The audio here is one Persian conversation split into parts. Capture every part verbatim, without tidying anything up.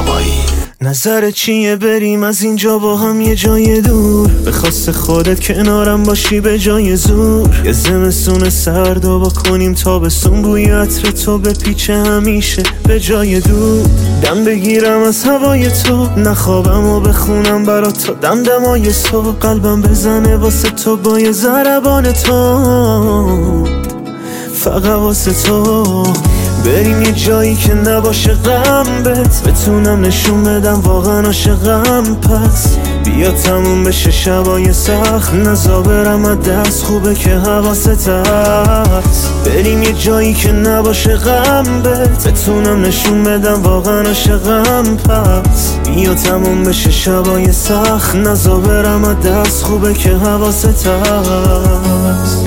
هوایی. نظر چیه بریم از اینجا با هم یه جای دور؟ به خواست خودت کنارم باشی به جای زور. یه زمستون سرد و با کنیم تابستون، بوی عطر تو به پیچه همیشه به جای دود. دم بگیرم از هوای تو، نخوابم و بخونم برات تا دم دمای صبح. قلبم بزنه واسه تو با یه ضربان تو، فقط واسه تو. بریم یه جایی که نباشه غم بهت، بتونم نشون بدم واقعا عاشقم. پس بیا تموم بشه شبای سخت، نزا برم از دست، خوبه که حواست هست. بریم یه جایی که نباشه غم بهت، بتونم نشون بدم واقعا عاشقم. پس بیا تموم بشه شبای سخت، نزا برم از دست، خوبه که حواست هست.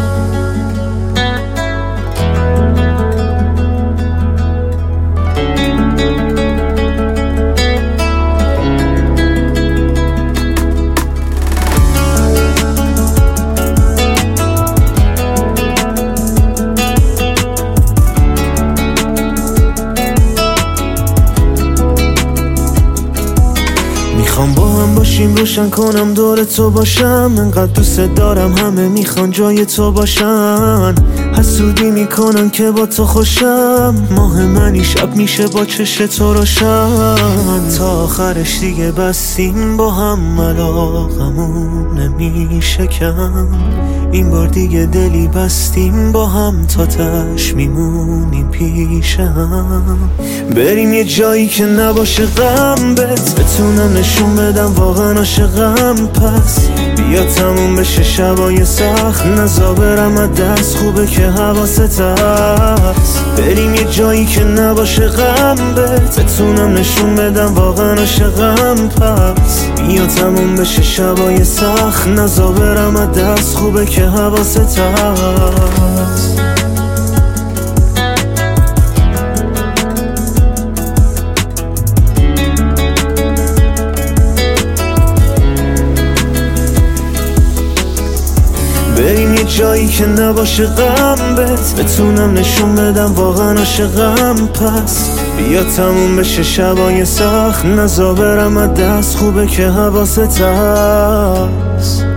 میخوام با هم باشیم، روشن کنم دور تو باشم. انقدر دوست دارم همه میخوان جای تو باشن. حسودی میکنن که با تو خوشم، ماه منی شب میشه با چش تو روشن. تا آخرش دیگه بستیم با هم، علاقمون نمیشه کم. این بار دیگه دلی بستیم با هم، تا تش میمونیم پیش هم. بریم یه جایی که نباشه غم بهت، بتونم نشون بدم واقعا عاشقم. پس بیا تموم بشه شبای سخت، نزا برم از دست، خوبه که حواست هست. بریم یه جایی که نباشه غم بهت، بتونم نشون بدم واقعا عاشقم. پس بیا تموم بشه شبای سخت، نزا برم از دست، خوبه که حواست هست. بریم یه جایی که نباشه غم بهت، بتونم نشون بدم واقعا عاشقم. پس بیا تموم بشه شبای سخت، نزا برم از دست، خوبه که حواست هست.